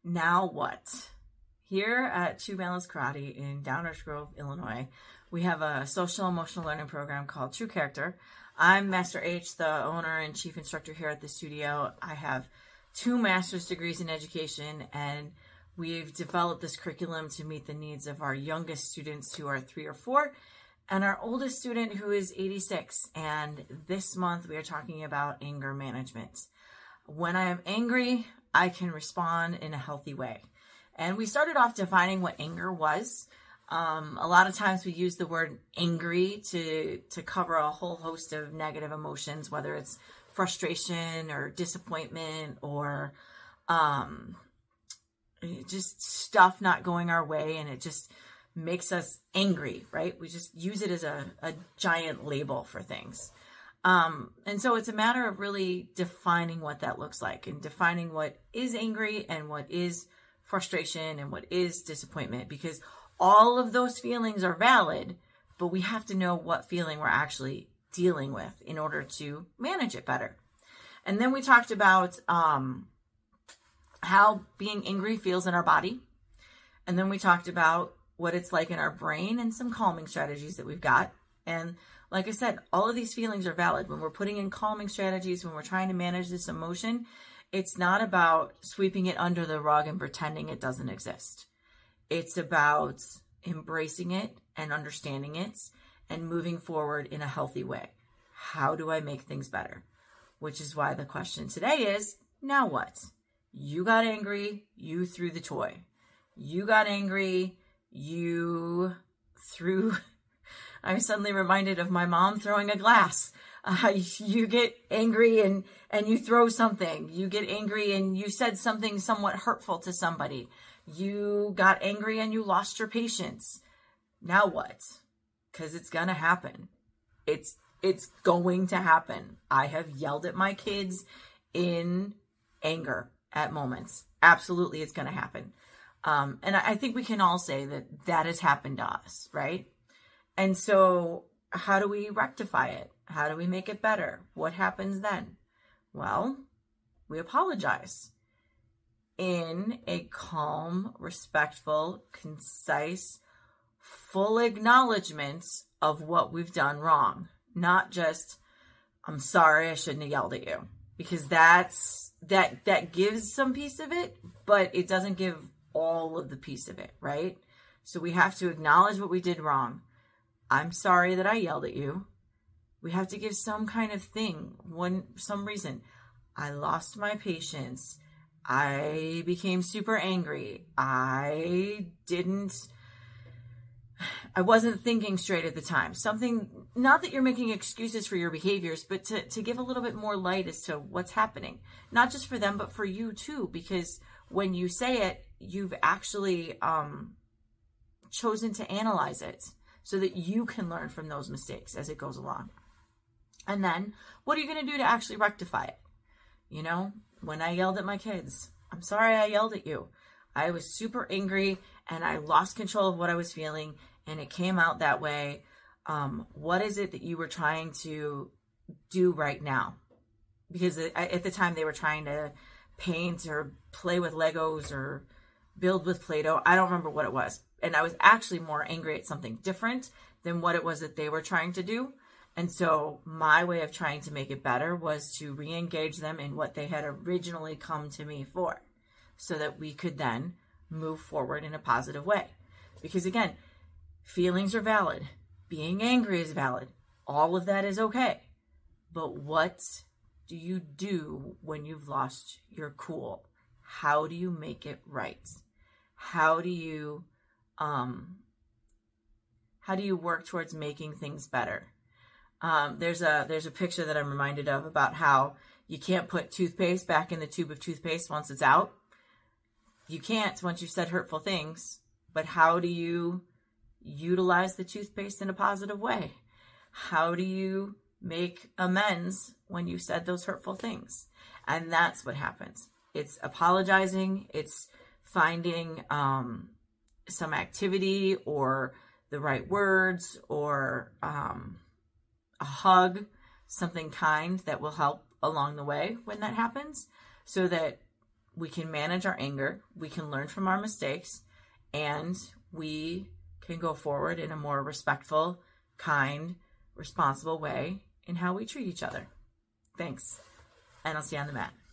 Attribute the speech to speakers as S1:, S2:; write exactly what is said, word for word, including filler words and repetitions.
S1: Now what? Here at True Balance Karate in Downers Grove, Illinois, we have a social emotional learning program called True Character. I'm Master H, the owner and chief instructor here at the studio. I have two master's degrees in education, and we've developed this curriculum to meet the needs of our youngest students who are three or four, and our oldest student who is eighty-six. And this month we are talking about anger management. When I am angry, I can respond in a healthy way. And we started off defining what anger was. Um, a lot of times we use the word angry to, to cover a whole host of negative emotions, whether it's frustration or disappointment or um, just stuff not going our way, and it just makes us angry, right? We just use it as a, a giant label for things. Um, and so it's a matter of really defining what that looks like and defining what is angry and what is frustration and what is disappointment, because all of those feelings are valid, but we have to know what feeling we're actually dealing with in order to manage it better. And then we talked about um, how being angry feels in our body. And then we talked about what it's like in our brain and some calming strategies that we've got. And like I said, all of these feelings are valid. When we're putting in calming strategies, when we're trying to manage this emotion, it's not about sweeping it under the rug and pretending it doesn't exist. It's about embracing it and understanding it and moving forward in a healthy way. How do I make things better? Which is why the question today is, now what? You got angry, you threw the toy. You got angry, you threw... I'm suddenly reminded of my mom throwing a glass. Uh, you get angry and, and you throw something. You get angry and you said something somewhat hurtful to somebody. You got angry and you lost your patience. Now what? Because it's going to happen. It's, it's going to happen. I have yelled at my kids in anger at moments. Absolutely, it's going to happen. Um, and I, I think we can all say that that has happened to us, right? And so how do we rectify it? How do we make it better? What happens then? Well, we apologize in a calm, respectful, concise, full acknowledgement of what we've done wrong. Not just, I'm sorry, I shouldn't have yelled at you. Because that's, that, that gives some piece of it, but it doesn't give all of the piece of it, right? So we have to acknowledge what we did wrong. I'm sorry that I yelled at you. We have to give some kind of thing, one, some reason. I lost my patience. I became super angry. I didn't, I wasn't thinking straight at the time. Something, not that you're making excuses for your behaviors, but to, to give a little bit more light as to what's happening. Not just for them, but for you too, because when you say it, you've actually um, chosen to analyze it, so that you can learn from those mistakes as it goes along. And then, what are you going to do to actually rectify it? You know, when I yelled at my kids, I'm sorry I yelled at you. I was super angry and I lost control of what I was feeling and it came out that way. Um, what is it that you were trying to do right now? Because at the time they were trying to paint or play with Legos or build with Play-Doh. I don't remember what it was. And I was actually more angry at something different than what it was that they were trying to do. And so my way of trying to make it better was to re-engage them in what they had originally come to me for, so that we could then move forward in a positive way. Because again, feelings are valid. Being angry is valid. All of that is okay. But what do you do when you've lost your cool? How do you make it right? How do you Um, how do you work towards making things better? Um, there's a there's a picture that I'm reminded of about how you can't put toothpaste back in the tube of toothpaste once it's out. You can't once you've said hurtful things, but how do you utilize the toothpaste in a positive way? How do you make amends when you said those hurtful things? And that's what happens. It's apologizing. It's finding um, some activity or the right words or um, a hug, something kind that will help along the way when that happens, so that we can manage our anger, we can learn from our mistakes, and we can go forward in a more respectful, kind, responsible way in how we treat each other. Thanks. And I'll see you on the mat.